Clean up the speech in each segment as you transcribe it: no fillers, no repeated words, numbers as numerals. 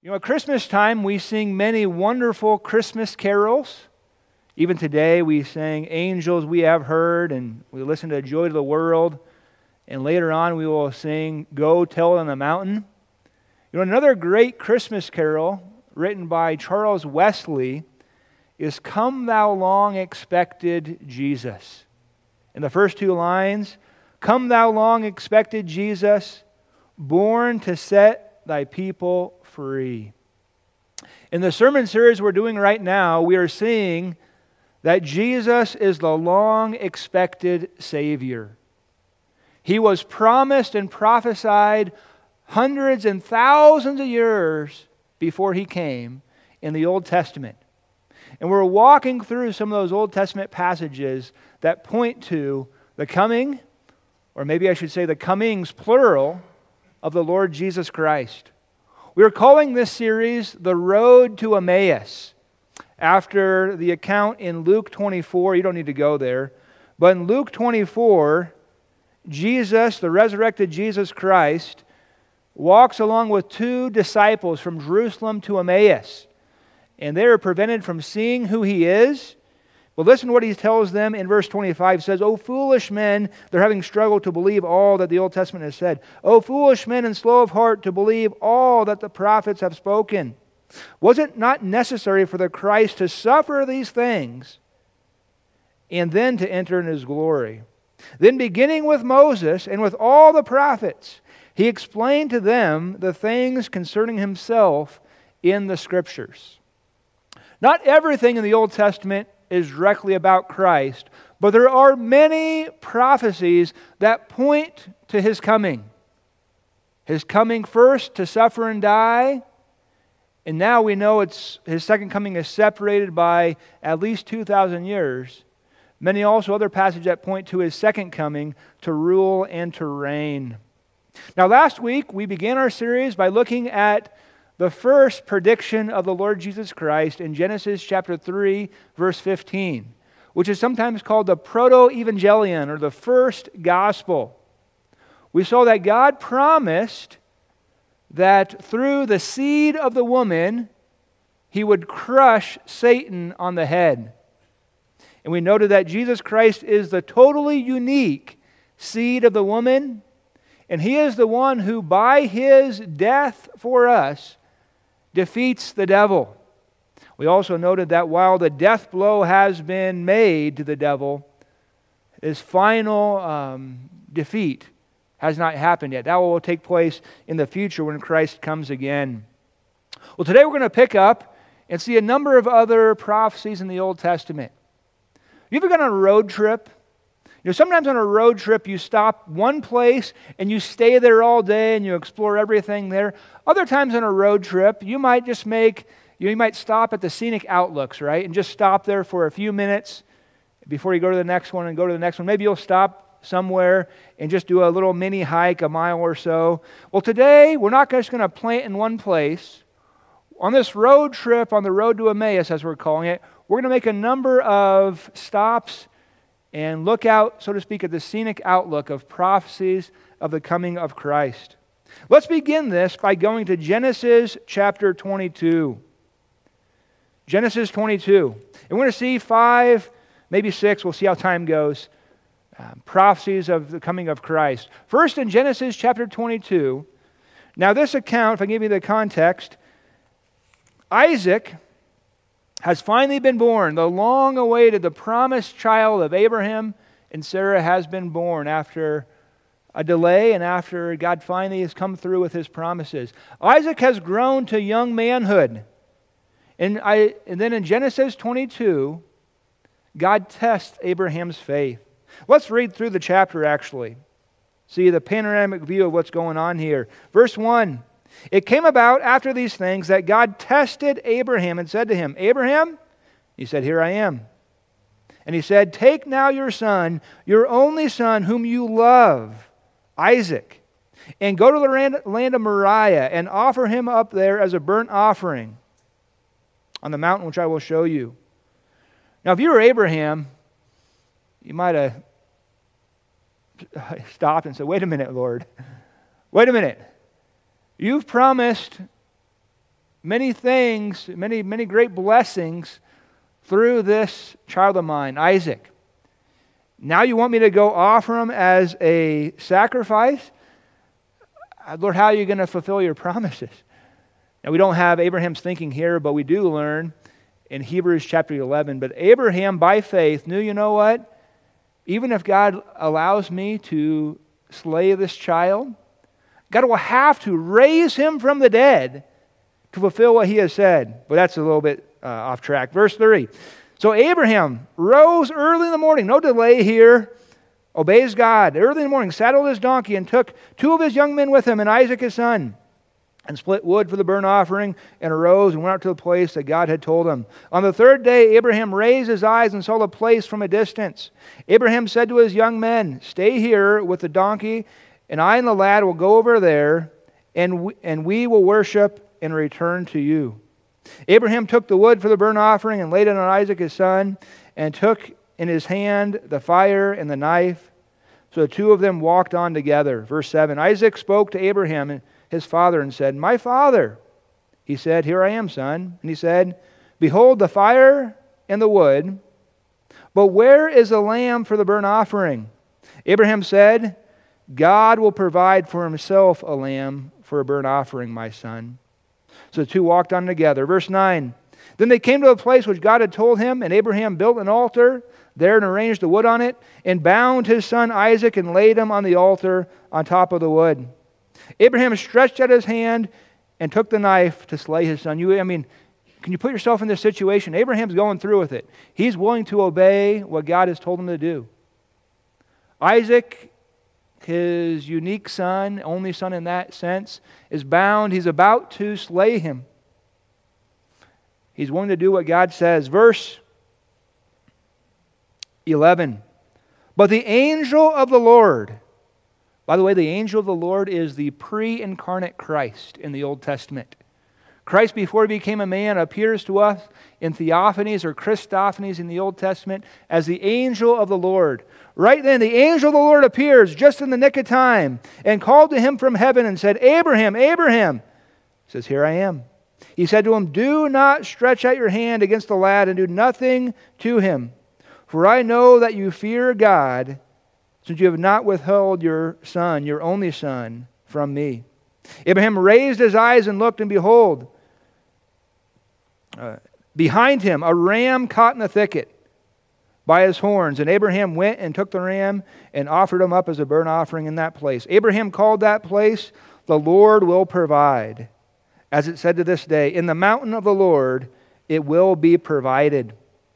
At Christmas time, we sing many wonderful Christmas carols. Even today, we sing Angels We Have Heard, and we listen to Joy to the World. And later on, we will sing Go Tell It on the Mountain. Another great Christmas carol written by Charles Wesley is Come Thou Long Expected Jesus. In the first two lines, Come Thou Long Expected Jesus, born to set Thy people free. In the sermon series we're doing right now, we are seeing that Jesus is the long-expected Savior. He was promised and prophesied hundreds and thousands of years before He came in the Old Testament. And we're walking through some of those Old Testament passages that point to the coming, or maybe I should say the comings, plural, of the Lord Jesus Christ. We are calling this series The Road to Emmaus, after the account in Luke 24. You don't need to go there. But in Luke 24, Jesus, the resurrected Jesus Christ, walks along with two disciples from Jerusalem to Emmaus. And they are prevented from seeing who He is. But listen to what He tells them in verse 25. It says, O foolish men, they're having struggled to believe all that the Old Testament has said. O foolish men and slow of heart to believe all that the prophets have spoken. Was it not necessary for the Christ to suffer these things and then to enter in His glory? Then beginning with Moses and with all the prophets, He explained to them the things concerning Himself in the Scriptures. Not everything in the Old Testament is directly about Christ, but there are many prophecies that point to His coming. His coming first to suffer and die, and now we know His second coming is separated by at least 2,000 years. Many also other passages that point to His second coming to rule and to reign. Now last week we began our series by looking at the first prediction of the Lord Jesus Christ in Genesis chapter 3, verse 15, which is sometimes called the Proto-Evangelion, or the first gospel. We saw that God promised that through the seed of the woman, He would crush Satan on the head. And we noted that Jesus Christ is the totally unique seed of the woman, and He is the one who, by His death for us, defeats the devil. We also noted that while the death blow has been made to the devil, his final defeat has not happened yet. That will take place in the future when Christ comes again. Well, today we're going to pick up and see a number of other prophecies in the Old Testament. You ever gone on a road trip? Sometimes on a road trip you stop one place and you stay there all day and you explore everything there. Other times on a road trip you might just you might stop at the scenic outlooks, right? And just stop there for a few minutes before you go to the next one and go to the next one. Maybe you'll stop somewhere and just do a little mini hike, a mile or so. Well, today we're not just going to plant in one place. On this road trip, on the road to Emmaus as we're calling it, we're going to make a number of stops and look out, so to speak, at the scenic outlook of prophecies of the coming of Christ. Let's begin this by going to Genesis chapter 22. Genesis 22. And we're going to see 5, maybe 6, we'll see how time goes, prophecies of the coming of Christ. First in Genesis chapter 22. Now this account, if I give you the context, Isaac has finally been born. The long-awaited, the promised child of Abraham and Sarah has been born after a delay and after God finally has come through with His promises. Isaac has grown to young manhood. And then in Genesis 22, God tests Abraham's faith. Let's read through the chapter actually. See the panoramic view of what's going on here. Verse 1. It came about after these things that God tested Abraham and said to him, Abraham? He said, Here I am. And He said, Take now your son, your only son, whom you love, Isaac, and go to the land of Moriah and offer him up there as a burnt offering on the mountain which I will show you. Now, if you were Abraham, you might have stopped and said, Wait a minute, Lord. Wait a minute. You've promised many things, many great blessings through this child of mine, Isaac. Now you want me to go offer him as a sacrifice? Lord, how are you going to fulfill your promises? Now we don't have Abraham's thinking here, but we do learn in Hebrews chapter 11. But Abraham, by faith, knew, you know what? Even if God allows me to slay this child, God will have to raise him from the dead to fulfill what he has said. But that's a little bit off track. Verse 3. So Abraham rose early in the morning, no delay here, obeys God. Early in the morning, saddled his donkey and took 2 of his young men with him and Isaac his son, and split wood for the burnt offering, and arose and went out to the place that God had told him. On the 3rd day, Abraham raised his eyes and saw the place from a distance. Abraham said to his young men, "Stay here with the donkey, and I and the lad will go over there, and we will worship and return to you." Abraham took the wood for the burnt offering and laid it on Isaac his son, and took in his hand the fire and the knife. So the 2 of them walked on together. Verse 7, Isaac spoke to Abraham, his father, and said, "My father." He said, "Here I am, son." And he said, "Behold the fire and the wood, but where is the lamb for the burnt offering?" Abraham said, "God will provide for himself a lamb for a burnt offering, my son." So the 2 walked on together. Verse 9, Then they came to the place which God had told him, and Abraham built an altar there and arranged the wood on it, and bound his son Isaac and laid him on the altar on top of the wood. Abraham stretched out his hand and took the knife to slay his son. Can you put yourself in this situation? Abraham's going through with it. He's willing to obey what God has told him to do. Isaac, his unique son, only son in that sense, is bound. He's about to slay him. He's willing to do what God says. Verse 11. But the angel of the Lord, by the way, the angel of the Lord is the pre-incarnate Christ in the Old Testament. Christ, before he became a man, appears to us in theophanies or Christophanies in the Old Testament as the angel of the Lord. Right then, the angel of the Lord appears just in the nick of time and called to him from heaven and said, "Abraham, Abraham." He says, "Here I am." He said to him, "Do not stretch out your hand against the lad and do nothing to him. For I know that you fear God, since you have not withheld your son, your only son, from me." Abraham raised his eyes and looked, and behold, behind him a ram caught in the thicket by his horns. And Abraham went and took the ram and offered him up as a burnt offering in that place. Abraham called that place, "The Lord will provide." As it said to this day, "In the mountain of the Lord it will be provided."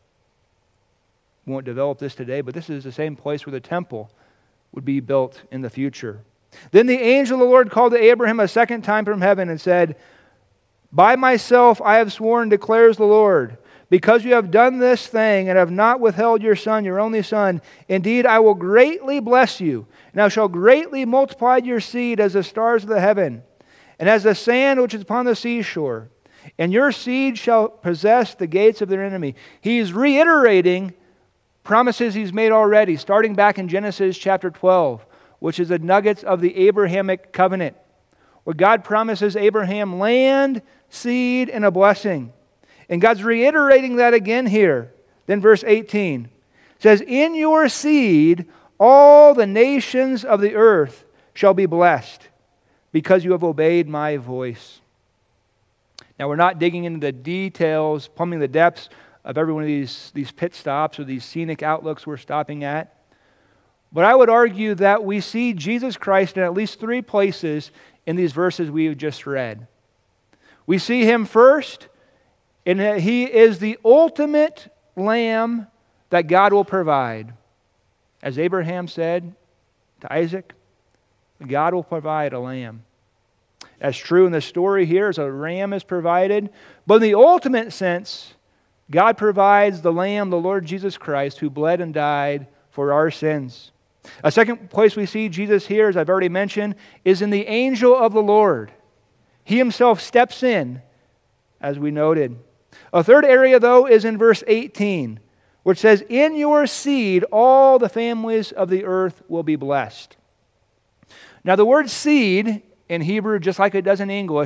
We won't develop this today, but this is the same place where the temple would be built in the future. Then the angel of the Lord called to Abraham a second time from heaven and said, "By myself I have sworn, declares the Lord, because you have done this thing and have not withheld your son, your only son, indeed I will greatly bless you, and I shall greatly multiply your seed as the stars of the heaven, and as the sand which is upon the seashore. And your seed shall possess the gates of their enemy." He's reiterating promises he's made already, starting back in Genesis chapter 12, which is the nuggets of the Abrahamic covenant, where God promises Abraham land, seed, and a blessing. And God's reiterating that again here. Then verse 18 says, "In your seed all the nations of the earth shall be blessed, because you have obeyed my voice." Now we're not digging into the details, plumbing the depths of every one of these pit stops or these scenic outlooks we're stopping at. But I would argue that we see Jesus Christ in at least 3 places in these verses we've just read. We see him first, and he is the ultimate lamb that God will provide. As Abraham said to Isaac, God will provide a lamb. That's true in the story here, as a ram is provided. But in the ultimate sense, God provides the Lamb, the Lord Jesus Christ, who bled and died for our sins. A second place we see Jesus here, as I've already mentioned, is in the angel of the Lord. He himself steps in, as we noted. A third area, though, is in verse 18, which says, "In your seed all the families of the earth will be blessed." Now the word seed in Hebrew, just like it does in English,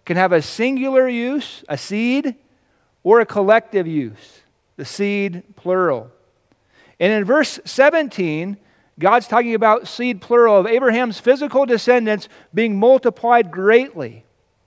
can have a singular use, a seed, or a collective use, the seed plural. And in verse 17, God's talking about seed plural of Abraham's physical descendants being multiplied greatly.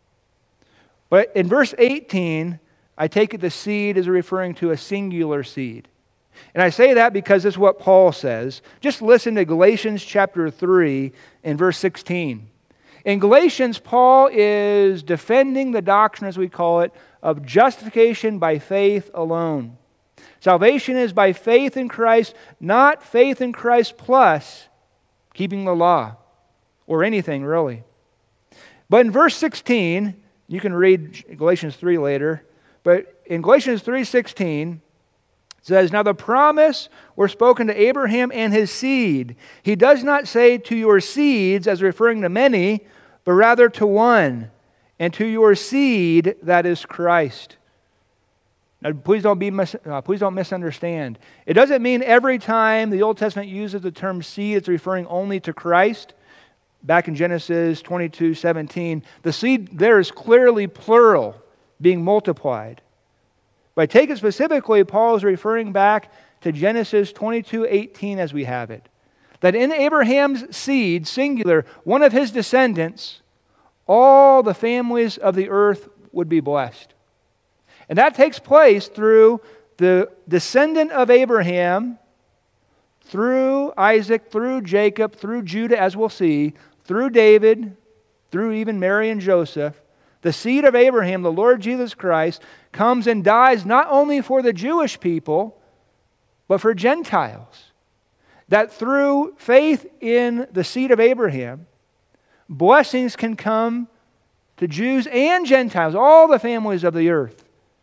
But in verse 18, I take it the seed is referring to a singular seed. And I say that because this is what Paul says. Just listen to Galatians chapter 3 and verse 16. In Galatians, Paul is defending the doctrine, as we call it, of justification by faith alone. Salvation is by faith in Christ, not faith in Christ plus keeping the law or anything really. But in verse 16, you can read Galatians 3 later, but in Galatians 3:16, it says, "Now the promise were spoken to Abraham and his seed. He does not say to your seeds as referring to many, but rather to one, and to your seed, that is Christ." Now, please don't misunderstand. It doesn't mean every time the Old Testament uses the term seed, it's referring only to Christ. Back in Genesis 22:17, the seed there is clearly plural, being multiplied. But I take it specifically, Paul is referring back to Genesis 22:18 as we have it. That in Abraham's seed, singular, one of his descendants, all the families of the earth would be blessed. And that takes place through the descendant of Abraham, through Isaac, through Jacob, through Judah, as we'll see, through David, through even Mary and Joseph. The seed of Abraham, the Lord Jesus Christ, comes and dies not only for the Jewish people, but for Gentiles. That through faith in the seed of Abraham, blessings can come to Jews and Gentiles, all the families of the earth.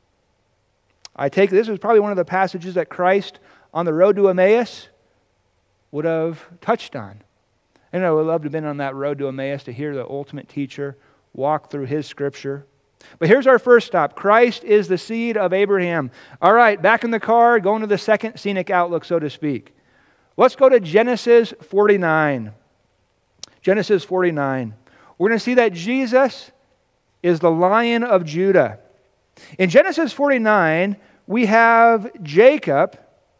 I take this was probably one of the passages that Christ on the road to Emmaus would have touched on. And I would love to have been on that road to Emmaus to hear the ultimate teacher walk through his scripture. But here's our first stop. Christ is the seed of Abraham. All right, back in the car, going to the second scenic outlook, so to speak. Let's go to Genesis 49. Genesis 49. We're going to see that Jesus is the Lion of Judah. In Genesis 49, we have Jacob,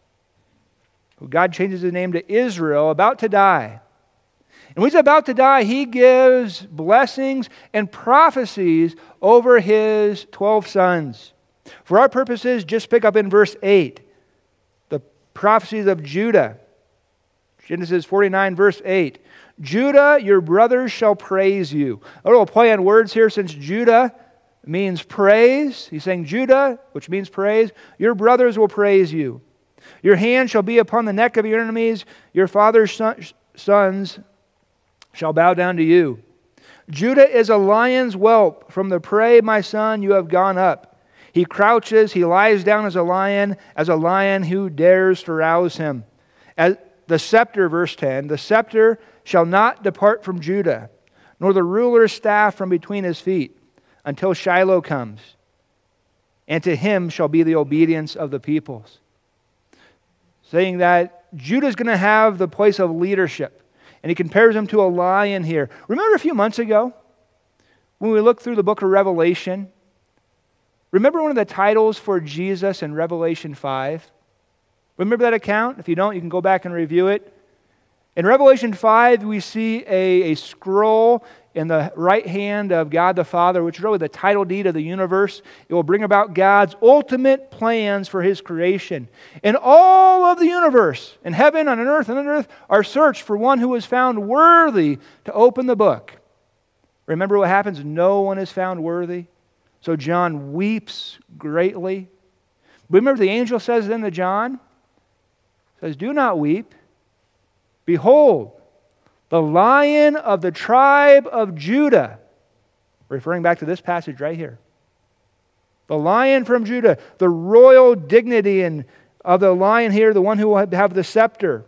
who God changes his name to Israel, about to die. And when he's about to die, he gives blessings and prophecies over his 12 sons. For our purposes, just pick up in verse 8, the prophecies of Judah. Genesis 49, verse 8. "Judah, your brothers shall praise you." A little play on words here, since Judah means praise. He's saying Judah, which means praise. "Your brothers will praise you. Your hand shall be upon the neck of your enemies. Your father's sons shall bow down to you. Judah is a lion's whelp. From the prey, my son, you have gone up. He crouches, he lies down as a lion who dares to rouse him. As the scepter, verse 10, the scepter shall not depart from Judah, nor the ruler's staff from between his feet, until Shiloh comes, and to him shall be the obedience of the peoples." Saying that Judah is going to have the place of leadership. And he compares him to a lion here. Remember a few months ago, when we looked through the book of Revelation, remember one of the titles for Jesus in Revelation 5? Remember that account? If you don't, you can go back and review it. In Revelation 5, we see a scroll in the right hand of God the Father, which is really the title deed of the universe. It will bring about God's ultimate plans for His creation. And all of the universe, in heaven, on earth, and on earth, are searched for one who is found worthy to open the book. Remember what happens? No one is found worthy. So John weeps greatly. Remember the angel says then to John, says, "Do not weep. Behold, the Lion of the tribe of Judah," referring back to this passage right here. The Lion from Judah, the royal dignity of the Lion here, the one who will have the scepter.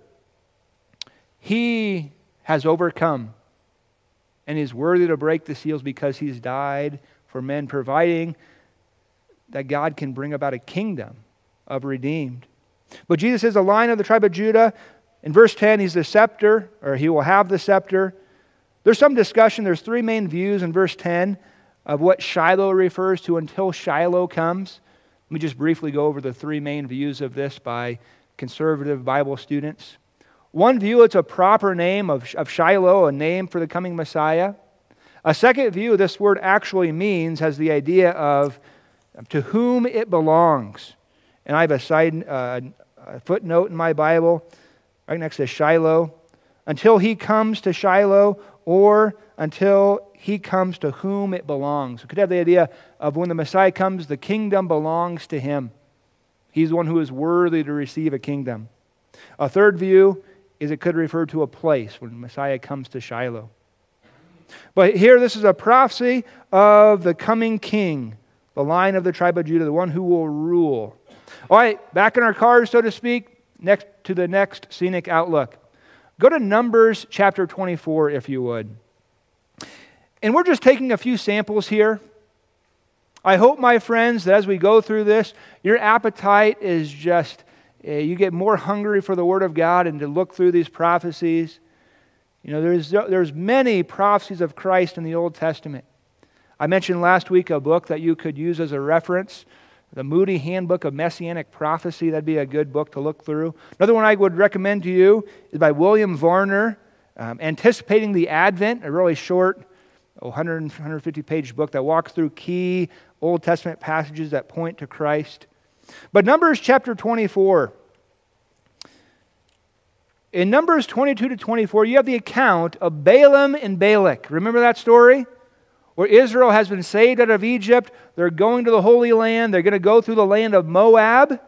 He has overcome, and is worthy to break the seals because He's died for men, providing that God can bring about a kingdom of redeemed. But Jesus is the Lion of the tribe of Judah. In verse 10, He's the scepter, or He will have the scepter. There's some discussion. There's three main views in verse 10 of what Shiloh refers to until Shiloh comes. Let me just briefly go over the three main views of this by conservative Bible students. One view, it's a proper name of Shiloh, a name for the coming Messiah. A second view, this word actually means, has the idea of to whom it belongs. And I have a footnote in my Bible right next to Shiloh. Until he comes to Shiloh, or until he comes to whom it belongs. It could have the idea of when the Messiah comes, the kingdom belongs to him. He's the one who is worthy to receive a kingdom. A third view is it could refer to a place when Messiah comes to Shiloh. But here, this is a prophecy of the coming king, the line of the tribe of Judah, the one who will rule. All right, back in our cars, so to speak, next to the next scenic outlook. Go to Numbers chapter 24, if you would. And we're just taking a few samples here. I hope, my friends, that as we go through this, your appetite is just, you get more hungry for the Word of God and to look through these prophecies. You know, there's many prophecies of Christ in the Old Testament. I mentioned last week a book that you could use as a reference, the Moody Handbook of Messianic Prophecy. That'd be a good book to look through. Another one I would recommend to you is by William Varner, Anticipating the Advent, a really short 150-page book that walks through key Old Testament passages that point to Christ. But Numbers chapter 24. In Numbers 22 to 24, you have the account of Balaam and Balak. Remember that story? Where Israel has been saved out of Egypt. They're going to the Holy Land. They're going to go through the land of Moab.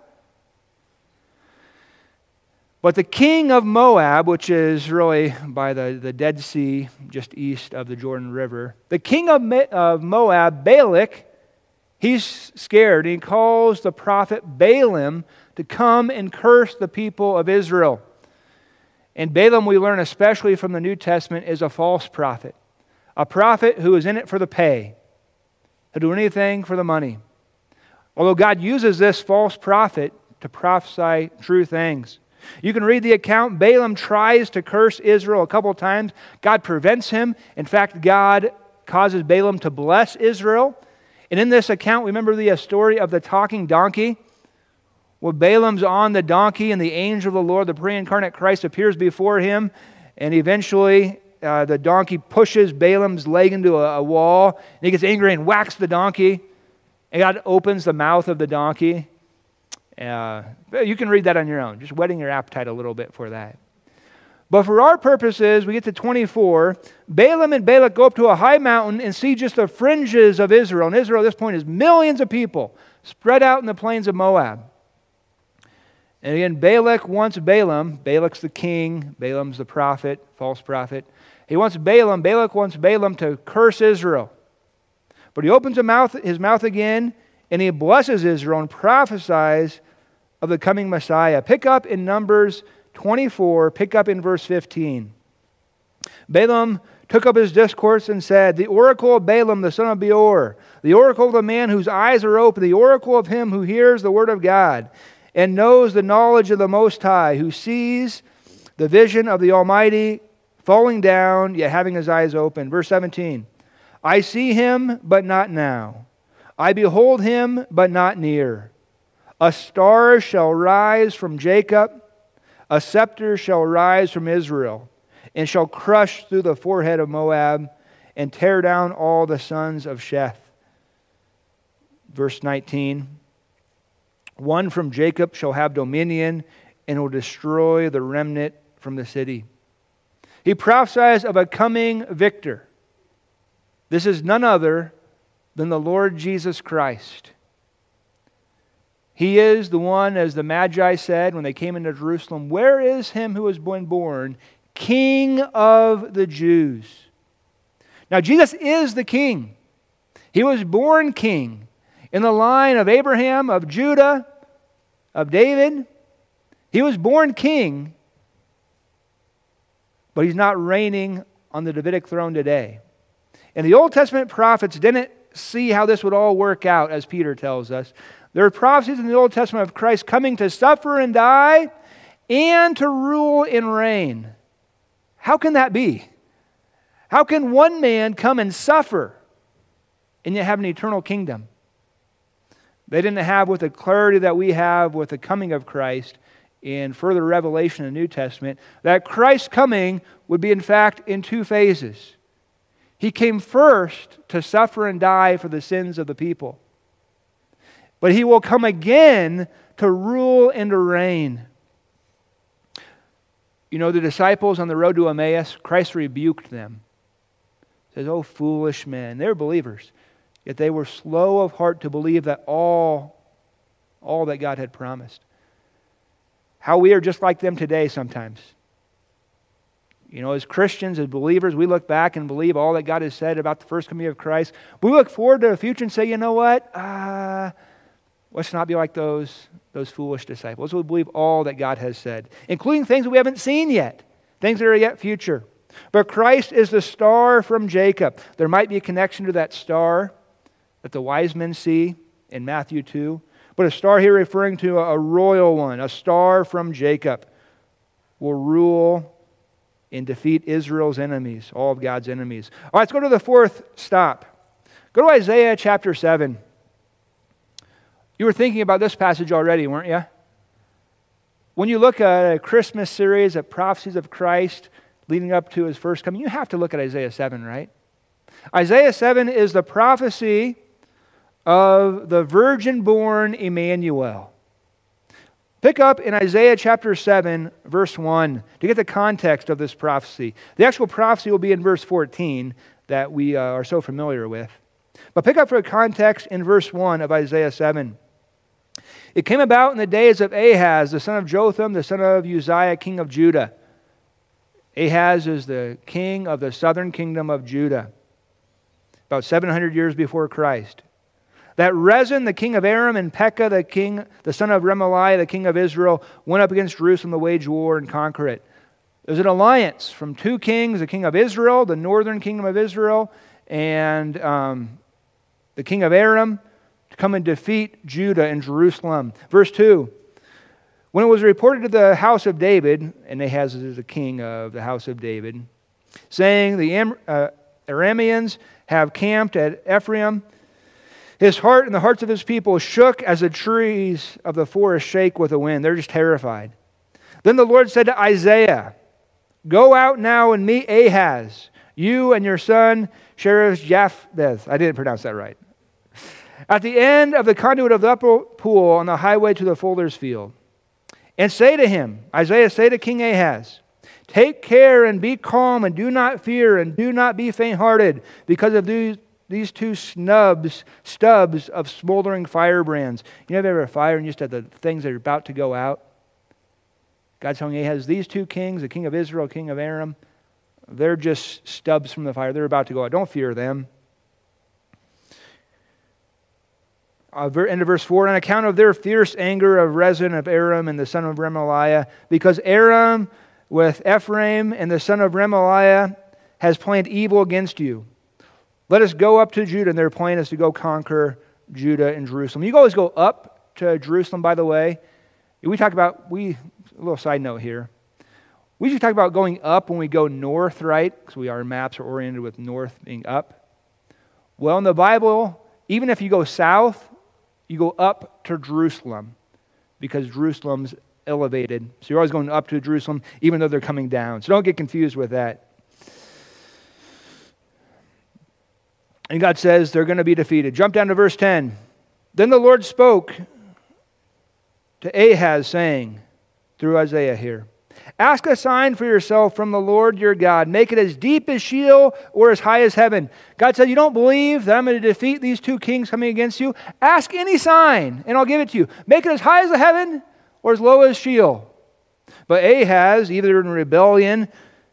But the king of Moab, which is really by the Dead Sea, just east of the Jordan River, the king of Moab, Balak, he's scared. He calls the prophet Balaam to come and curse the people of Israel. And Balaam, we learn especially from the New Testament, is a false prophet. A prophet who is in it for the pay. He'll do anything for the money. Although God uses this false prophet to prophesy true things. You can read the account. Balaam tries to curse Israel a couple times. God prevents him. In fact, God causes Balaam to bless Israel. And in this account, remember the story of the talking donkey? Well, Balaam's on the donkey and the angel of the Lord, the pre-incarnate Christ, appears before him. And eventually, the donkey pushes Balaam's leg into a wall. And he gets angry and whacks the donkey. And God opens the mouth of the donkey. You can read that on your own, just whetting your appetite a little bit for that. But for our purposes, we get to 24. Balaam and Balak go up to a high mountain and see just the fringes of Israel. And Israel at this point is millions of people spread out in the plains of Moab. And again, Balak wants Balaam. Balak's the king. Balaam's the prophet, false prophet. Balak wants Balaam to curse Israel. But he opens his mouth again, and he blesses Israel and prophesies of the coming Messiah. Pick up in Numbers 24, pick up in verse 15. Balaam took up his discourse and said, "The oracle of Balaam, the son of Beor, the oracle of the man whose eyes are open, the oracle of him who hears the word of God, and knows the knowledge of the Most High, who sees the vision of the Almighty falling down, yet having his eyes open." Verse 17, "I see him, but not now. I behold him, but not near. A star shall rise from Jacob, a scepter shall rise from Israel, and shall crush through the forehead of Moab, and tear down all the sons of Sheth." Verse 19, "One from Jacob shall have dominion, and will destroy the remnant from the city." He prophesies of a coming victor. This is none other than the Lord Jesus Christ. He is the one, as the Magi said when they came into Jerusalem, "Where is him who has been born, King of the Jews?" Now Jesus is the King. He was born King in the line of Abraham, of Judah, of David. He was born King, but He's not reigning on the Davidic throne today. And the Old Testament prophets didn't see how this would all work out, as Peter tells us. There are prophecies in the Old Testament of Christ coming to suffer and die and to rule and reign. How can that be? How can one man come and suffer and yet have an eternal kingdom. They didn't have with the clarity that we have with the coming of Christ in further revelation in the New Testament, that Christ's coming would be in fact in two phases. He came first to suffer and die for the sins of the people. But He will come again to rule and to reign. You know, the disciples on the road to Emmaus, Christ rebuked them. He says, "Oh, foolish men." They were believers, yet they were slow of heart to believe that all that God had promised. How we are just like them today sometimes. You know, as Christians, as believers, we look back and believe all that God has said about the first coming of Christ. We look forward to the future and say, you know what? Let's not be like those foolish disciples. We believe all that God has said, including things that we haven't seen yet, things that are yet future. But Christ is the star from Jacob. There might be a connection to that star that the wise men see in Matthew 2. But a star here referring to a royal one, a star from Jacob, will rule and defeat Israel's enemies, all of God's enemies. All right, let's go to the fourth stop. Go to Isaiah chapter 7. You were thinking about this passage already, weren't you? When you look at a Christmas series of prophecies of Christ leading up to His first coming, you have to look at Isaiah 7, right? Isaiah 7 is the prophecy of the virgin-born Emmanuel. Pick up in Isaiah chapter 7, verse 1, to get the context of this prophecy. The actual prophecy will be in verse 14 that we are so familiar with. But pick up for context in verse 1 of Isaiah 7. It came about in the days of Ahaz, the son of Jotham, the son of Uzziah, king of Judah. Ahaz is the king of the southern kingdom of Judah, about 700 years before Christ. That Rezin, the king of Aram, and Pekah, the son of Remaliah, the king of Israel, went up against Jerusalem to wage war and conquer it. There's an alliance from two kings, the king of Israel, the northern kingdom of Israel, and the king of Aram, to come and defeat Judah and Jerusalem. Verse 2, when it was reported to the house of David, and Ahaz is the king of the house of David, saying, the Arameans have camped at Ephraim, his heart and the hearts of his people shook as the trees of the forest shake with the wind. They're just terrified. Then the Lord said to Isaiah, "Go out now and meet Ahaz, you and your son Sheresh-Japheth." I didn't pronounce that right. "At the end of the conduit of the upper pool on the highway to the fuller's field. And say to him," Isaiah, say to King Ahaz, "Take care and be calm and do not fear and do not be faint-hearted because of these two stubs of smoldering firebrands." You know, if you have a fire and you just have the things that are about to go out? God's telling Ahaz, these two kings, the king of Israel, king of Aram, they're just stubs from the fire. They're about to go out. Don't fear them. End of verse 4, on account of their fierce anger of Rezin of Aram and the son of Remaliah, because Aram with Ephraim and the son of Remaliah has planned evil against you. Let us go up to Judah, and their plan is to go conquer Judah and Jerusalem. You always go up to Jerusalem, by the way. We talk about, a little side note here. We usually talk about going up when we go north, right? Because our maps are oriented with north being up. Well, in the Bible, even if you go south, you go up to Jerusalem because Jerusalem's elevated. So you're always going up to Jerusalem, even though they're coming down. So don't get confused with that. And God says they're going to be defeated. Jump down to verse 10. Then the Lord spoke to Ahaz, saying, through Isaiah here, "Ask a sign for yourself from the Lord your God. Make it as deep as Sheol or as high as heaven." God said, you don't believe that I'm going to defeat these two kings coming against you? Ask any sign, and I'll give it to you. Make it as high as the heaven or as low as Sheol. But Ahaz, either in rebellion,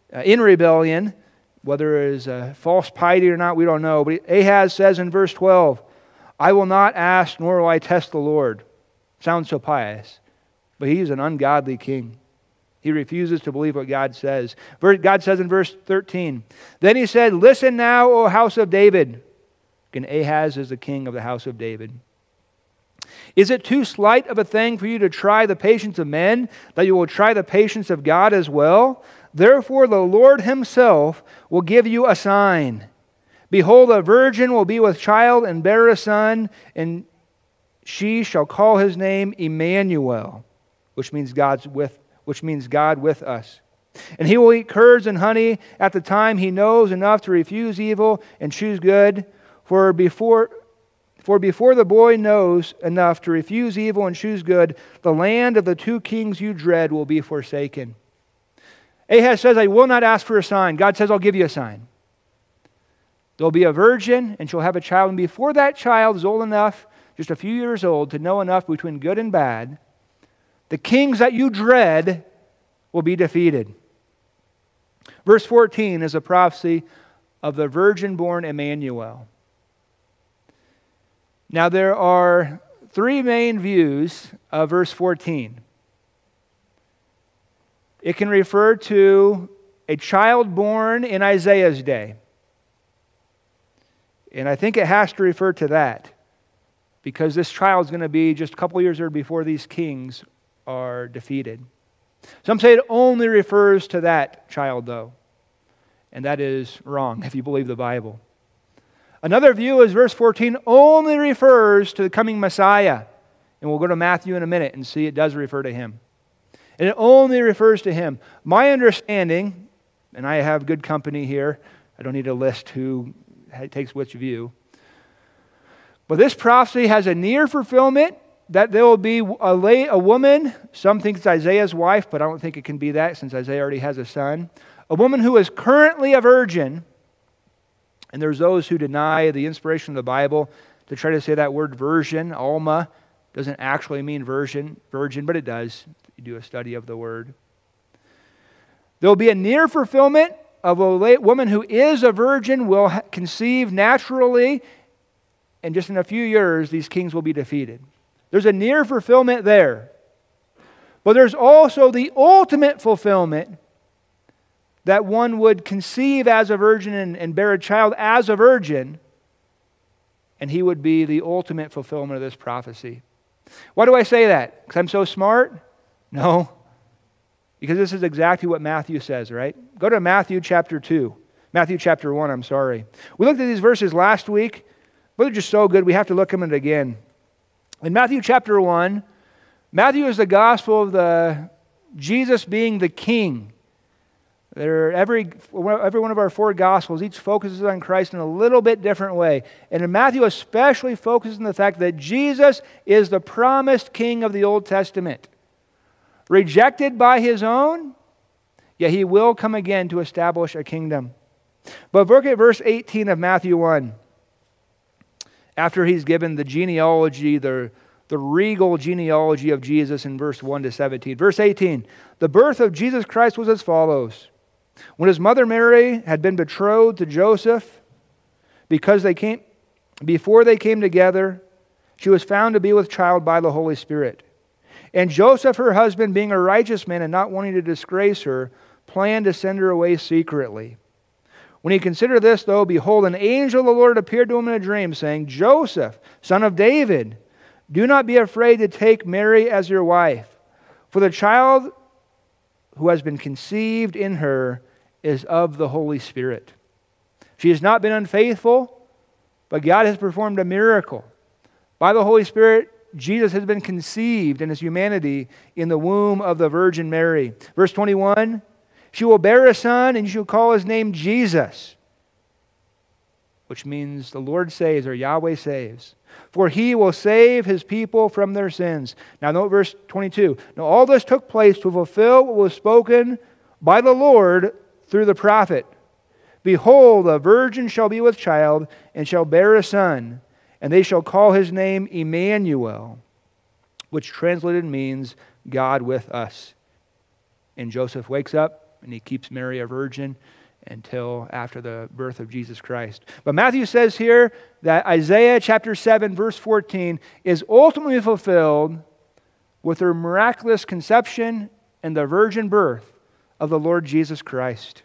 whether it is a false piety or not, we don't know. But Ahaz says in verse 12, "I will not ask, nor will I test the Lord." Sounds so pious. But he's an ungodly king. He refuses to believe what God says. God says in verse 13, "Then he said, listen now, O house of David." And Ahaz is the king of the house of David. "Is it too slight of a thing for you to try the patience of men, that you will try the patience of God as well? Therefore the Lord himself will give you a sign. Behold, a virgin will be with child and bear a son, and she shall call his name Emmanuel, which means God with us. And he will eat curds and honey at the time he knows enough to refuse evil and choose good. For before the boy knows enough to refuse evil and choose good, the land of the two kings you dread will be forsaken. Ahaz says, I will not ask for a sign. God says, I'll give you a sign. There'll be a virgin, and she'll have a child. And before that child is old enough, just a few years old, to know enough between good and bad, the kings that you dread will be defeated. Verse 14 is a prophecy of the virgin-born Emmanuel. Now there are three main views of verse 14. It can refer to a child born in Isaiah's day. And I think it has to refer to that, because this child is going to be just a couple years before these kings are defeated. Some say it only refers to that child, though. And that is wrong if you believe the Bible. Another view is verse 14 only refers to the coming Messiah. And we'll go to Matthew in a minute and see it does refer to him. And it only refers to him. My understanding, and I have good company here, I don't need to list who takes which view, but this prophecy has a near fulfillment that there will be a woman, some think it's Isaiah's wife, but I don't think it can be that since Isaiah already has a son, a woman who is currently a virgin, and there's those who deny the inspiration of the Bible to try to say that word virgin, alma, doesn't actually mean virgin, but it does. You do a study of the word. There will be a near fulfillment of a woman who is a virgin will conceive naturally, and just in a few years, these kings will be defeated. There's a near fulfillment there. But there's also the ultimate fulfillment that one would conceive as a virgin and bear a child as a virgin, and he would be the ultimate fulfillment of this prophecy. Why do I say that? Because I'm so smart? No. Because this is exactly what Matthew says, right? Go to Matthew chapter 2. Matthew chapter 1, I'm sorry. We looked at these verses last week, but they're just so good we have to look at them again. In Matthew chapter 1, Matthew is the gospel of Jesus being the king. Every one of our four gospels, each focuses on Christ in a little bit different way. And in Matthew especially focuses on the fact that Jesus is the promised king of the Old Testament. Rejected by his own, yet he will come again to establish a kingdom. But look at verse 18 of Matthew 1. After he's given the genealogy, the regal genealogy of Jesus in verse 1 to 17. Verse 18, the birth of Jesus Christ was as follows. When his mother Mary had been betrothed to Joseph, before they came together, she was found to be with child by the Holy Spirit. And Joseph, her husband, being a righteous man and not wanting to disgrace her, planned to send her away secretly. When he considered this, though, behold, an angel of the Lord appeared to him in a dream, saying, Joseph, son of David, do not be afraid to take Mary as your wife, for the child who has been conceived in her is of the Holy Spirit. She has not been unfaithful, but God has performed a miracle. By the Holy Spirit, Jesus has been conceived in his humanity in the womb of the Virgin Mary. Verse 21, she will bear a son, and you shall call his name Jesus, which means the Lord saves, or Yahweh saves. For he will save his people from their sins. Now note verse 22. Now all this took place to fulfill what was spoken by the Lord through the prophet. Behold, a virgin shall be with child, and shall bear a son, and they shall call his name Emmanuel, which translated means God with us. And Joseph wakes up, and he keeps Mary a virgin until after the birth of Jesus Christ. But Matthew says here that Isaiah chapter 7, verse 14 is ultimately fulfilled with the miraculous conception and the virgin birth of the Lord Jesus Christ.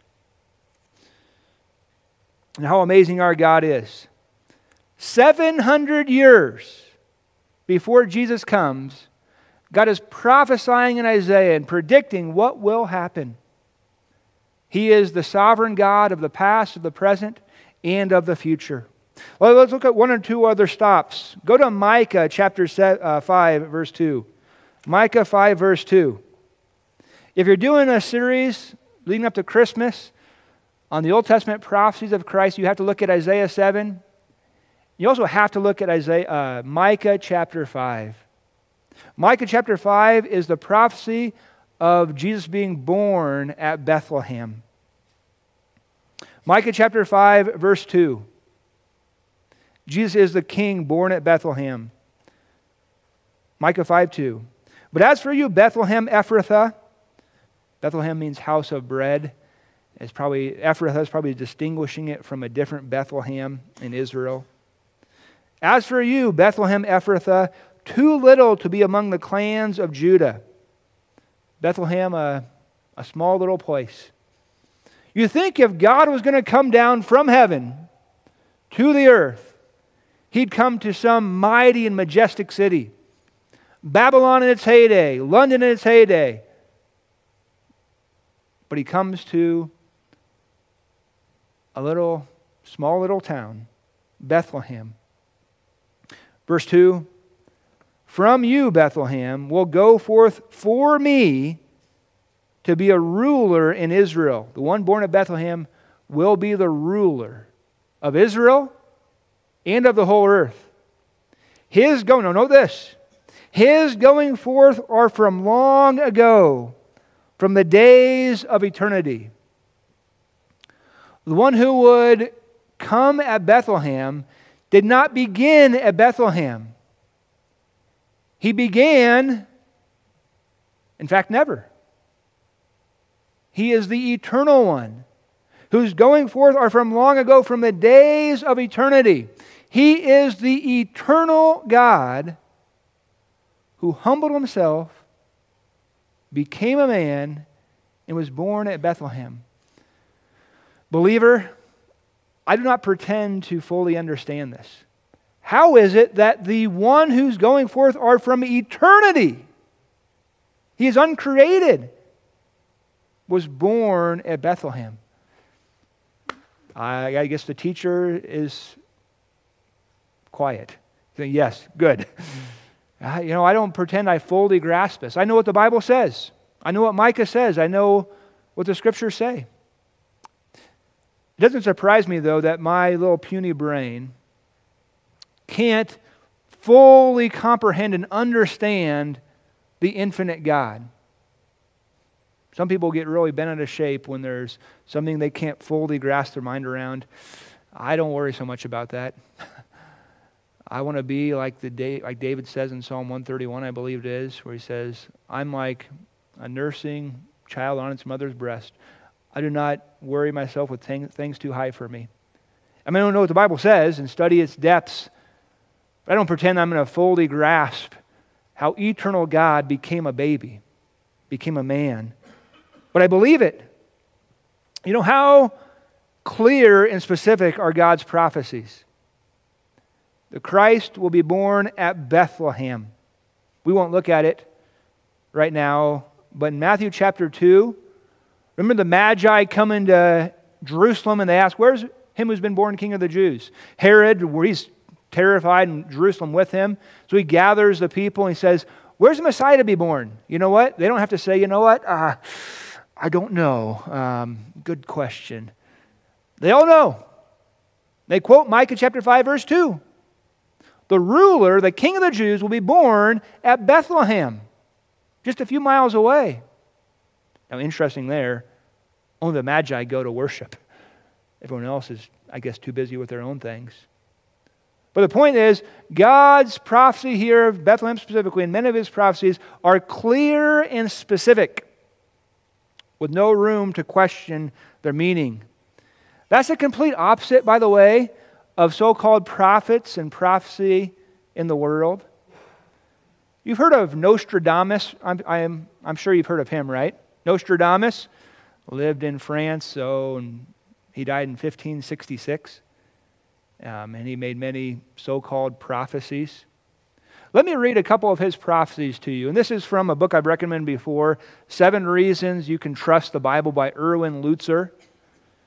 And how amazing our God is. 700 years before Jesus comes, God is prophesying in Isaiah and predicting what will happen. He is the sovereign God of the past, of the present, and of the future. Well, let's look at one or two other stops. Go to Micah chapter 5, verse 2. Micah 5, verse 2. If you're doing a series leading up to Christmas on the Old Testament prophecies of Christ, you have to look at Isaiah 7. You also have to look at Micah chapter 5. Micah chapter 5 is the prophecy of Jesus being born at Bethlehem. Micah chapter 5, verse 2. Jesus is the king born at Bethlehem. Micah 5:2. But as for you, Bethlehem Ephrathah, Bethlehem means house of bread. Ephrathah is probably distinguishing it from a different Bethlehem in Israel. As for you, Bethlehem Ephrathah, too little to be among the clans of Judah. Bethlehem, a small little place. You think if God was going to come down from heaven to the earth, He'd come to some mighty and majestic city. Babylon in its heyday, London in its heyday. But He comes to a small little town, Bethlehem. Verse 2, from you, Bethlehem, will go forth for me to be a ruler in Israel. The one born of Bethlehem will be the ruler of Israel and of the whole earth. Note this. His going forth are from long ago, from the days of eternity. The one who would come at Bethlehem did not begin at Bethlehem. He began, in fact, never. He is the eternal one, whose going forth are from long ago, from the days of eternity. He is the eternal God who humbled Himself, became a man, and was born at Bethlehem. Believer, I do not pretend to fully understand this. How is it that the one who's going forth are from eternity, He is uncreated, was born at Bethlehem? I guess the teacher is quiet. Saying, yes, good. I don't pretend I fully grasp this. I know what the Bible says. I know what Micah says. I know what the Scriptures say. It doesn't surprise me, though, that my little puny brain can't fully comprehend and understand the infinite God. Some people get really bent out of shape when there's something they can't fully grasp their mind around. I don't worry so much about that. I want to be like David says in Psalm 131, I believe it is, where he says, I'm like a nursing child on its mother's breast. I do not worry myself with things too high for me. I don't know what the Bible says and study its depths. But I don't pretend I'm going to fully grasp how eternal God became a baby, became a man. But I believe it. How clear and specific are God's prophecies? The Christ will be born at Bethlehem. We won't look at it right now, but in Matthew chapter 2, remember the Magi come into Jerusalem and they ask, where's him who's been born King of the Jews? Herod, where he's terrified, in Jerusalem with him. So he gathers the people and he says, where's the Messiah to be born? You know what? They don't have to say, I don't know. Good question. They all know. They quote Micah chapter 5, verse 2. The ruler, the King of the Jews, will be born at Bethlehem, just a few miles away. Now, interesting there, only the Magi go to worship. Everyone else is, I guess, too busy with their own things. But the point is, God's prophecy here, of Bethlehem specifically, and many of His prophecies are clear and specific, with no room to question their meaning. That's the complete opposite, by the way, of so-called prophets and prophecy in the world. You've heard of Nostradamus. I'm sure you've heard of him, right? Nostradamus lived in France, and he died in 1566. And he made many so-called prophecies. Let me read a couple of his prophecies to you. And this is from a book I've recommended before, 7 Reasons You Can Trust the Bible by Erwin Lutzer.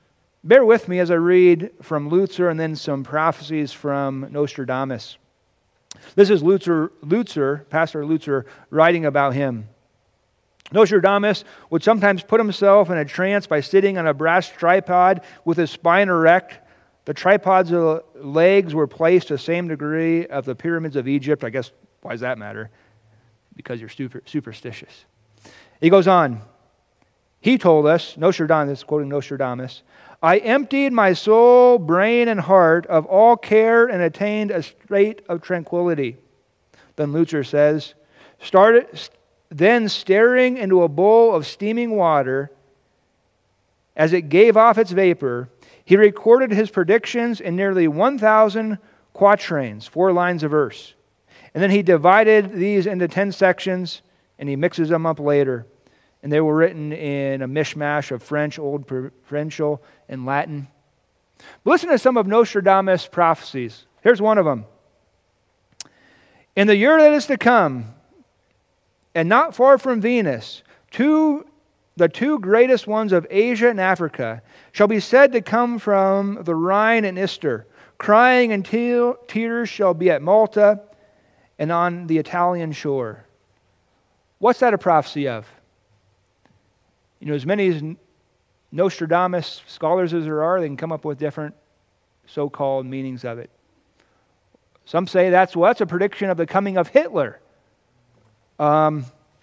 Bear with me as I read from Lutzer and then some prophecies from Nostradamus. This is Lutzer, Pastor Lutzer, writing about him. Nostradamus would sometimes put himself in a trance by sitting on a brass tripod with his spine erect. The tripod's legs were placed to the same degree of the pyramids of Egypt. I guess, why does that matter? Because you're superstitious. He goes on. He told us, Nostradamus, quoting Nostradamus, I emptied my soul, brain, and heart of all care and attained a state of tranquility. Then Lutzer says, then staring into a bowl of steaming water, as it gave off its vapor, he recorded his predictions in nearly 1,000 quatrains, 4 lines of verse. And then he divided these into 10 sections, and he mixes them up later. And they were written in a mishmash of French, Old Provençal, and Latin. But listen to some of Nostradamus' prophecies. Here's one of them. In the year that is to come, and not far from Venus, the two greatest ones of Asia and Africa shall be said to come from the Rhine and Ister. Crying and tears shall be at Malta and on the Italian shore. What's that a prophecy of? You know, as many as Nostradamus scholars as there are, they can come up with different so-called meanings of it. Some say that's a prediction of the coming of Hitler. Could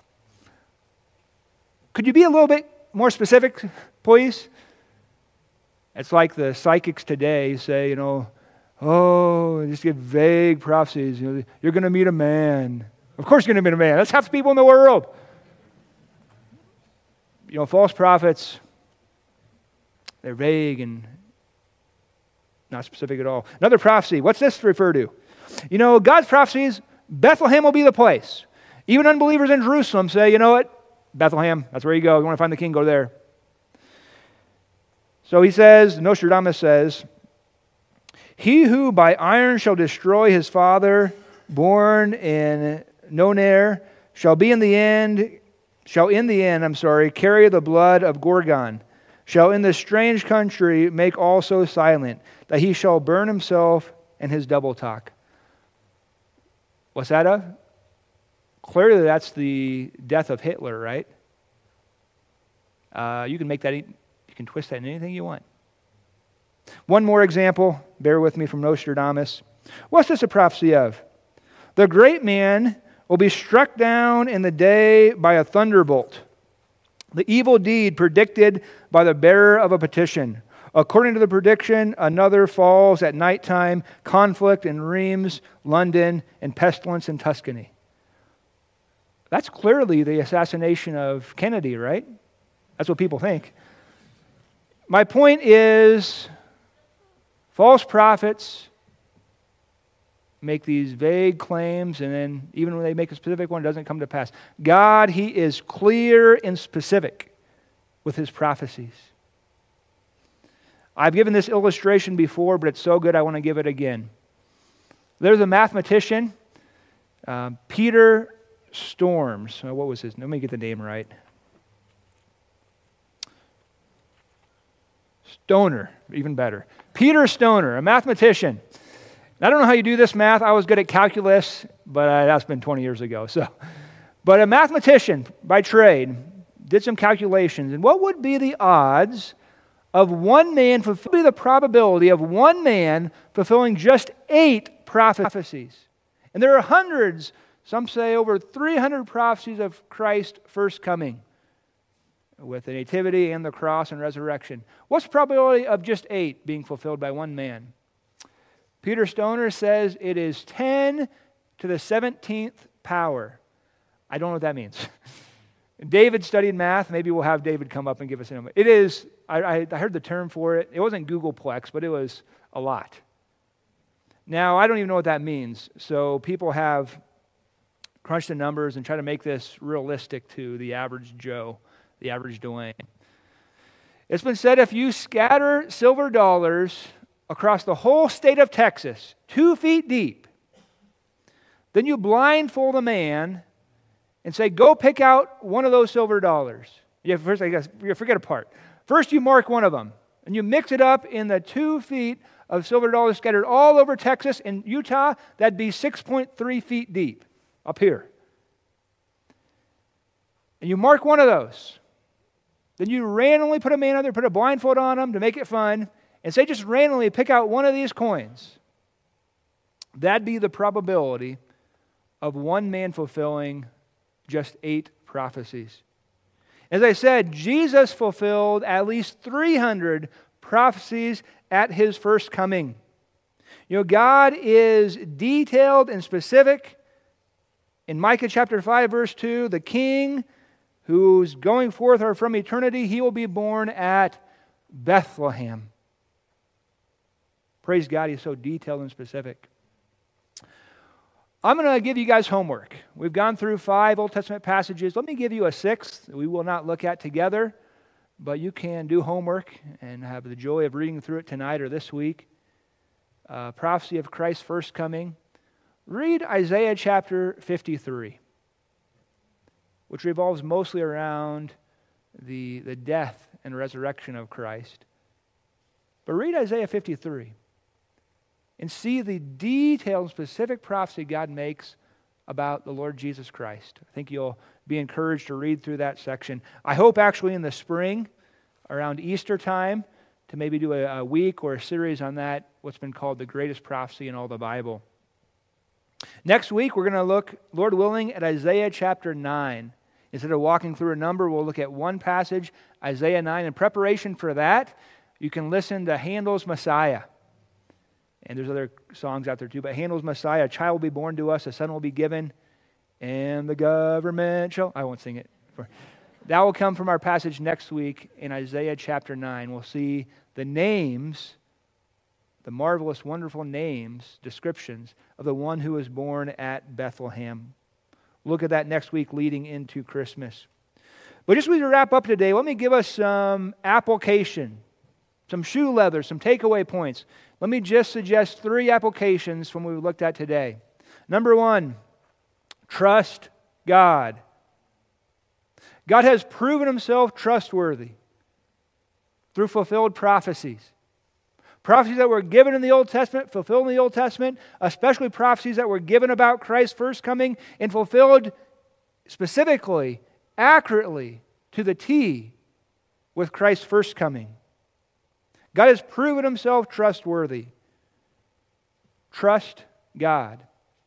you be a little bit more specific, please? It's like the psychics today say, just give vague prophecies. You're going to meet a man. Of course you're going to meet a man. That's half the people in the world. False prophets, they're vague and not specific at all. Another prophecy, what's this refer to? God's prophecies, Bethlehem will be the place. Even unbelievers in Jerusalem say, you know what? Bethlehem, that's where you go. You want to find the king, go there. So he says, Nostradamus says, he who by iron shall destroy his father, born in Nonair, shall in the end, carry the blood of Gorgon, shall in this strange country make also silent, that he shall burn himself and his double talk. What's that of? Clearly that's the death of Hitler, right? You can make that, you can twist that in anything you want. One more example, bear with me, from Nostradamus. What's this a prophecy of? The great man will be struck down in the day by a thunderbolt. The evil deed predicted by the bearer of a petition. According to the prediction, another falls at nighttime, conflict in Reims, London, and pestilence in Tuscany. That's clearly the assassination of Kennedy, right? That's what people think. My point is, false prophets make these vague claims, and then even when they make a specific one, it doesn't come to pass. God, He is clear and specific with His prophecies. I've given this illustration before, but it's so good I want to give it again. There's a mathematician, Peter Storms. What was his name? Let me get the name right. Stoner, even better. Peter Stoner, a mathematician. I don't know how you do this math. I was good at calculus, but that's been 20 years ago. But a mathematician by trade did some calculations. And what would be the odds of one man, the probability of one man fulfilling just 8 prophecies? And there are hundreds, some say over 300 prophecies of Christ's first coming, with the nativity and the cross and resurrection. What's the probability of just 8 being fulfilled by one man? Peter Stoner says it is 10 to the 17th power. I don't know what that means. David studied math. Maybe we'll have David come up and give us an. It is, I heard the term for it. It wasn't Googleplex, but it was a lot. Now, I don't even know what that means. So people have crunched the numbers and try to make this realistic to the average Joe, the average Dwayne. It's been said if you scatter silver dollars across the whole state of Texas, 2 feet deep, then you blindfold a man and say, go pick out one of those silver dollars. First, I guess, you forget a part. First, you mark one of them. and you mix it up in the 2 feet of silver dollars scattered all over Texas and Utah, that'd be 6.3 feet deep up here. And you mark one of those. Then you randomly put a man out there, put a blindfold on him to make it fun, and say just randomly pick out one of these coins. That'd be the probability of one man fulfilling just 8 prophecies. As I said, Jesus fulfilled at least 300 prophecies at His first coming. You know, God is detailed and specific. In Micah chapter 5, verse 2, the king who's going forth or from eternity, He will be born at Bethlehem. Praise God, He's so detailed and specific. I'm going to give you guys homework. We've gone through 5 Old Testament passages. Let me give you a 6th that we will not look at together, but you can do homework and have the joy of reading through it tonight or this week. Prophecy of Christ's first coming. Read Isaiah chapter 53, which revolves mostly around the death and resurrection of Christ. But read Isaiah 53. And see the detailed, specific prophecy God makes about the Lord Jesus Christ. I think you'll be encouraged to read through that section. I hope actually in the spring, around Easter time, to maybe do a week or a series on that, what's been called the greatest prophecy in all the Bible. Next week, we're going to look, Lord willing, at Isaiah chapter 9. Instead of walking through a number, we'll look at one passage, Isaiah 9. In preparation for that, you can listen to Handel's Messiah. And there's other songs out there too, but Handel's Messiah, a child will be born to us, a son will be given, and the government shall... I won't sing it. That will come from our passage next week in Isaiah chapter 9. We'll see the names, the marvelous, wonderful names, descriptions of the one who was born at Bethlehem. Look at that next week leading into Christmas. But just as we wrap up today, let me give us some application, some shoe leather, some takeaway points. Let me just suggest 3 applications from what we looked at today. Number 1, trust God. God has proven Himself trustworthy through fulfilled prophecies. Prophecies that were given in the Old Testament, fulfilled in the Old Testament, especially prophecies that were given about Christ's first coming and fulfilled specifically, accurately, to the T with Christ's first coming. God has proven Himself trustworthy. Trust God.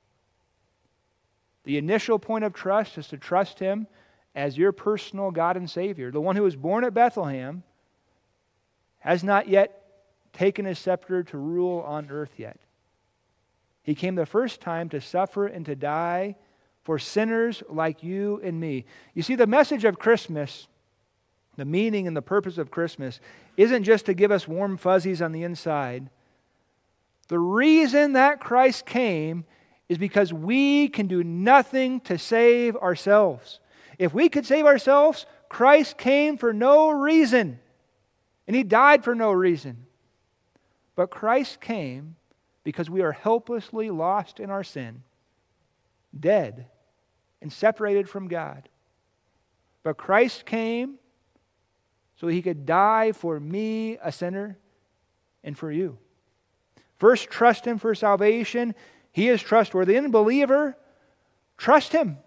The initial point of trust is to trust Him as your personal God and Savior. The one who was born at Bethlehem has not yet taken His scepter to rule on earth yet. He came the first time to suffer and to die for sinners like you and me. You see, the message of Christmas, the meaning and the purpose of Christmas, isn't just to give us warm fuzzies on the inside. The reason that Christ came is because we can do nothing to save ourselves. If we could save ourselves, Christ came for no reason. And He died for no reason. But Christ came because we are helplessly lost in our sin, dead and separated from God. But Christ came so He could die for me, a sinner, and for you. First, trust Him for salvation. He is trustworthy. And believer, trust Him.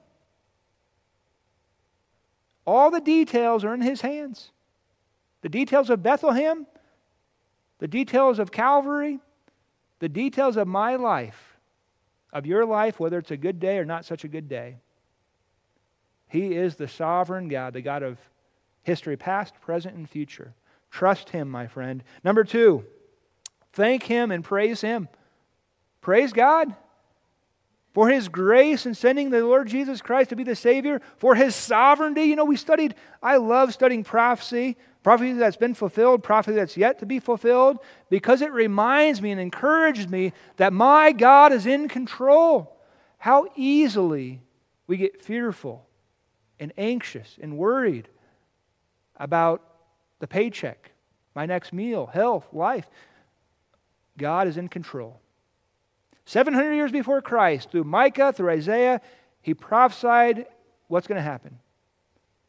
All the details are in His hands. The details of Bethlehem, the details of Calvary, the details of my life, of your life, whether it's a good day or not such a good day. He is the sovereign God, the God of history, past, present, and future. Trust Him, my friend. Number 2, thank Him and praise Him. Praise God for His grace in sending the Lord Jesus Christ to be the Savior, for His sovereignty. You know, I love studying prophecy that's been fulfilled, prophecy that's yet to be fulfilled, because it reminds me and encourages me that my God is in control. How easily we get fearful and anxious and worried about the paycheck, my next meal, health, life. God is in control. 700 years before Christ, through Micah, through Isaiah, He prophesied what's going to happen.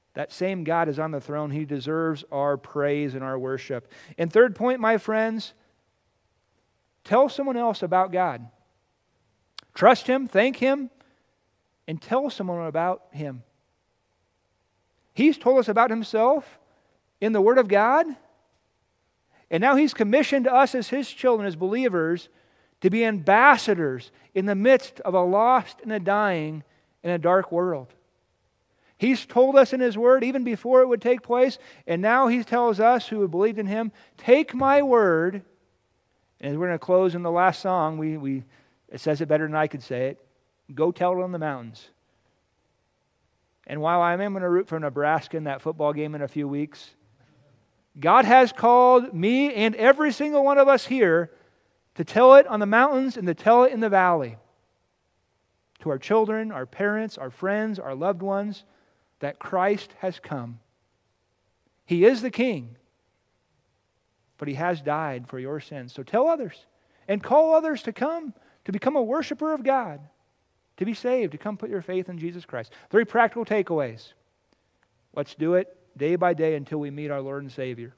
That same God is on the throne. He deserves our praise and our worship. And third point, my friends, tell someone else about God. Trust Him, thank Him, and tell someone about Him. He's told us about Himself in the Word of God, and now He's commissioned us as His children, as believers, to be ambassadors in the midst of a lost and a dying and a dark world. He's told us in His Word even before it would take place, and now He tells us who have believed in Him, take my word, and we're going to close in the last song, it says it better than I could say it, go tell it on the mountains. And while I am going to root for Nebraska in that football game in a few weeks, God has called me and every single one of us here to tell it on the mountains and to tell it in the valley. To our children, our parents, our friends, our loved ones, that Christ has come. He is the King, but He has died for your sins. So tell others and call others to come, to become a worshiper of God, to be saved, to come put your faith in Jesus Christ. 3 practical takeaways. Let's do it day by day until we meet our Lord and Savior.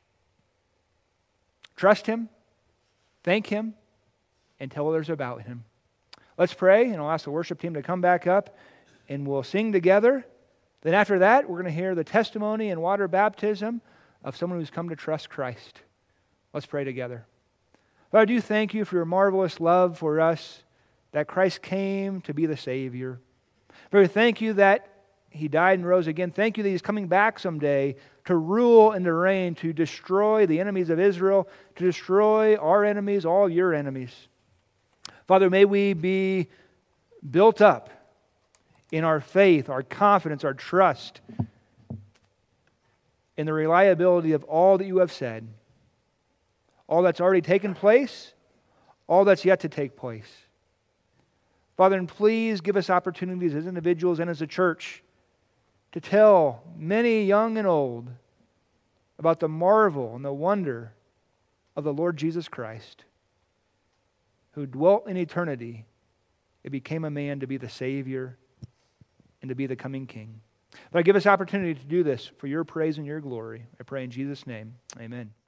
Trust Him, thank Him, and tell others about Him. Let's pray, and I'll ask the worship team to come back up, and we'll sing together. Then after that, we're going to hear the testimony and water baptism of someone who's come to trust Christ. Let's pray together. Lord, I do thank You for Your marvelous love for us, that Christ came to be the Savior. Lord, thank You that He died and rose again. Thank You that He's coming back someday to rule and to reign, to destroy the enemies of Israel, to destroy our enemies, all Your enemies. Father, may we be built up in our faith, our confidence, our trust, in the reliability of all that You have said, all that's already taken place, all that's yet to take place. Father, and please give us opportunities as individuals and as a church to tell many young and old about the marvel and the wonder of the Lord Jesus Christ, who dwelt in eternity and became a man to be the Savior and to be the coming King. But give us opportunity to do this for Your praise and Your glory. I pray in Jesus' name. Amen.